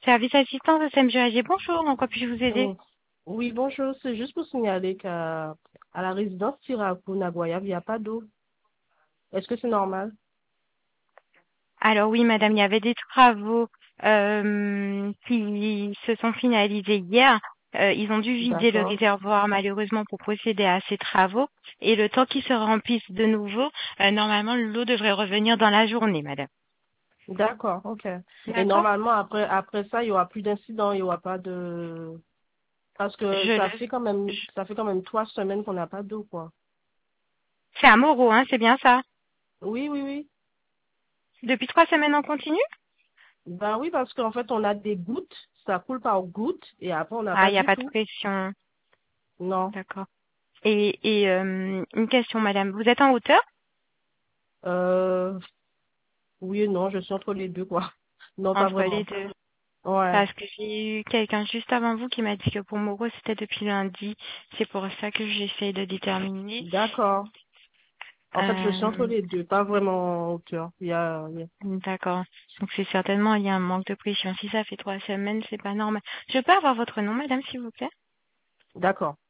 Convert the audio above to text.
service assistance de SMGAG. Bonjour, en quoi puis-je vous aider? Mm. Oui, bonjour. C'est juste pour signaler qu'à la résidence Tirakou Nagoya, il n'y a pas d'eau. Est-ce que c'est normal? Alors oui, madame, il y avait des travaux qui se sont finalisés hier. Ils ont dû vider le D'accord. réservoir malheureusement pour procéder à ces travaux. Et le temps qu'ils se remplissent de nouveau, normalement l'eau devrait revenir dans la journée, madame. D'accord, ok. Et D'accord? normalement, après ça, il n'y aura plus d'incidents, il n'y aura pas de... Parce que Je ça le... fait quand même, je- ça fait quand même 3 semaines qu'on n'a pas d'eau, quoi. C'est à Moreau, hein, c'est bien ça? Oui, oui, oui. Depuis 3 semaines en continu? Ben oui, parce qu'en fait, on a des gouttes, ça coule par gouttes, et après, on n'a Ah, pas il n'y a du pas de tout. pression. Non. D'accord. Et une question, madame. Vous êtes en hauteur? Euh, oui et non, je suis entre les deux, quoi. Non, pas Entre les vraiment. deux. Ouais. Parce que j'ai eu quelqu'un juste avant vous qui m'a dit que pour Moreau, c'était depuis lundi. C'est pour ça que j'essaie de déterminer. D'accord. En fait, je suis entre Euh, les deux, pas vraiment en hauteur. d'accord. Donc c'est certainement il y a un manque de pression. Si ça fait 3 semaines, c'est pas normal. Je peux avoir votre nom, madame, s'il vous plaît? D'accord.